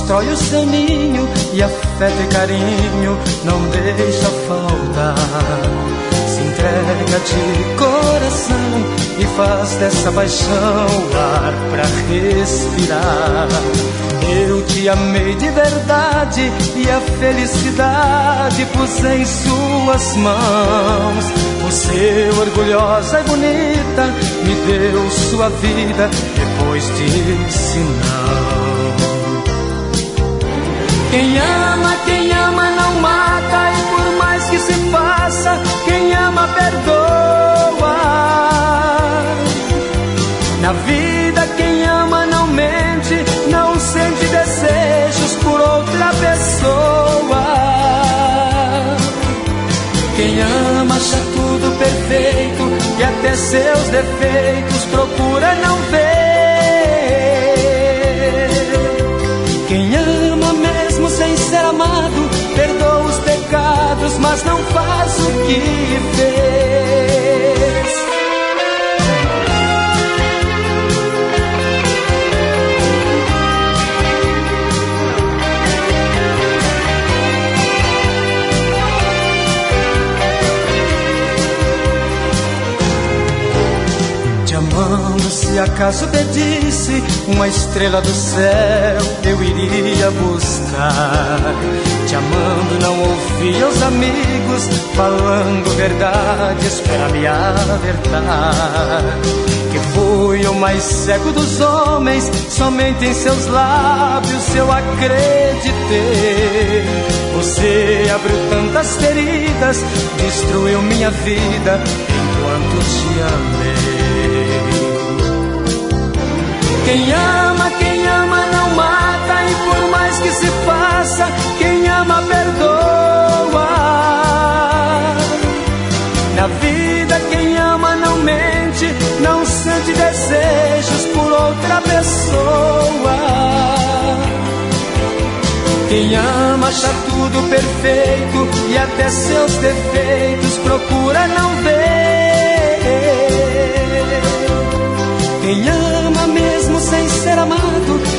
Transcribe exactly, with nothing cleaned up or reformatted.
constrói o seu ninho e afeto e carinho não deixa faltar. Se entrega de coração e faz dessa paixão o ar pra respirar. Eu te amei de verdade e a felicidade pus em suas mãos. Você, orgulhosa e bonita, me deu sua vida, depois disse não. Quem ama, quem ama não mata, e por mais que se faça, quem ama perdoa. Na vida quem ama não mente, não sente desejos por outra pessoa. Quem ama acha tudo perfeito e até seus defeitos procura não ver. Quem ama mesmo sem ser amado, perdoa os pecados, mas não faz o que fez. Se acaso pedisse uma estrela do céu, eu iria buscar. Te amando não ouvia os amigos falando verdades pra me alertar. Que fui o mais cego dos homens, somente em seus lábios eu acreditei. Você abriu tantas feridas, destruiu minha vida enquanto te amei. Quem ama, quem ama não mata, e por mais que se faça, quem ama perdoa. Na vida quem ama não mente, não sente desejos por outra pessoa. Quem ama acha tudo perfeito e até seus defeitos procura não ver. Quem ama mesmo sem ser amado,